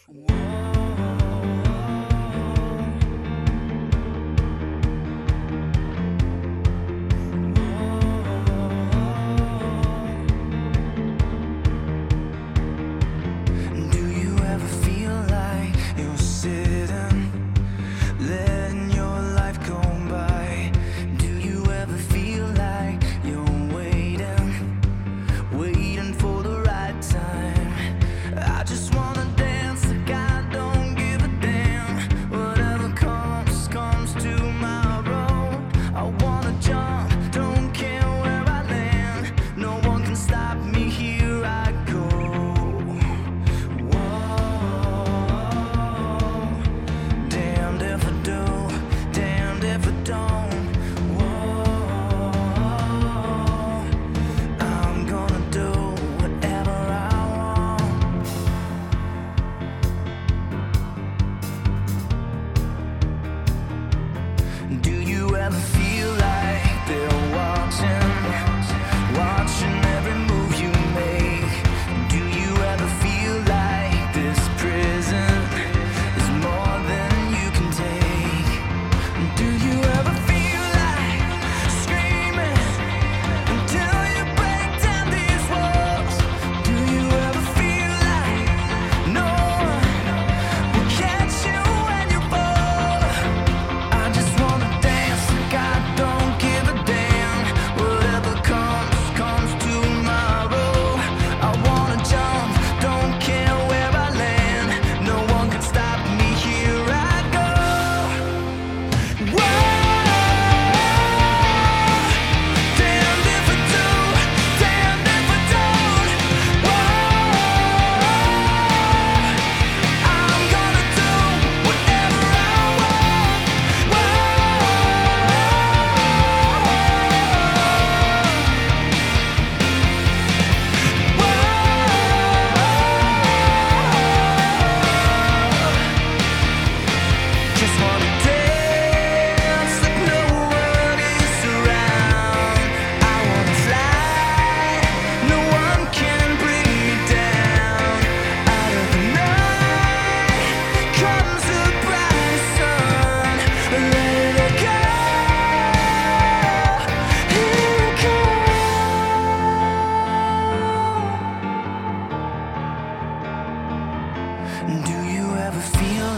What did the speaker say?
Do you ever feel like you're sitting, letting your life go by? Do you ever feel like you're waiting for the right time? I just wanna dance like I don't give a damn. Whatever comes, comes tomorrow. I wanna jump, don't care where I land. No one can stop me, here I go. Whoa, damned if I do, damned if I don't. Whoa, I'm gonna do whatever I want. Do you ever feel like they're watching every move you make? Do you ever feel like this prison is more than you can take? Do you ever feel like screaming until you break down these walls? Do you ever feel like no one will catch you when you fall? I just wanna dance like I don't give a damn. Whatever comes, comes tomorrow. I wanna jump, don't care where I land. No one can stop me, here I go. Whoa, damned if I do, damned if I don't. Whoa, I'm gonna do whatever I want. Just wanna dance like no one is around. I wanna fly, no one can bring me down. Out of the night comes the bright sun. Let it go, here it goes. Do you ever feel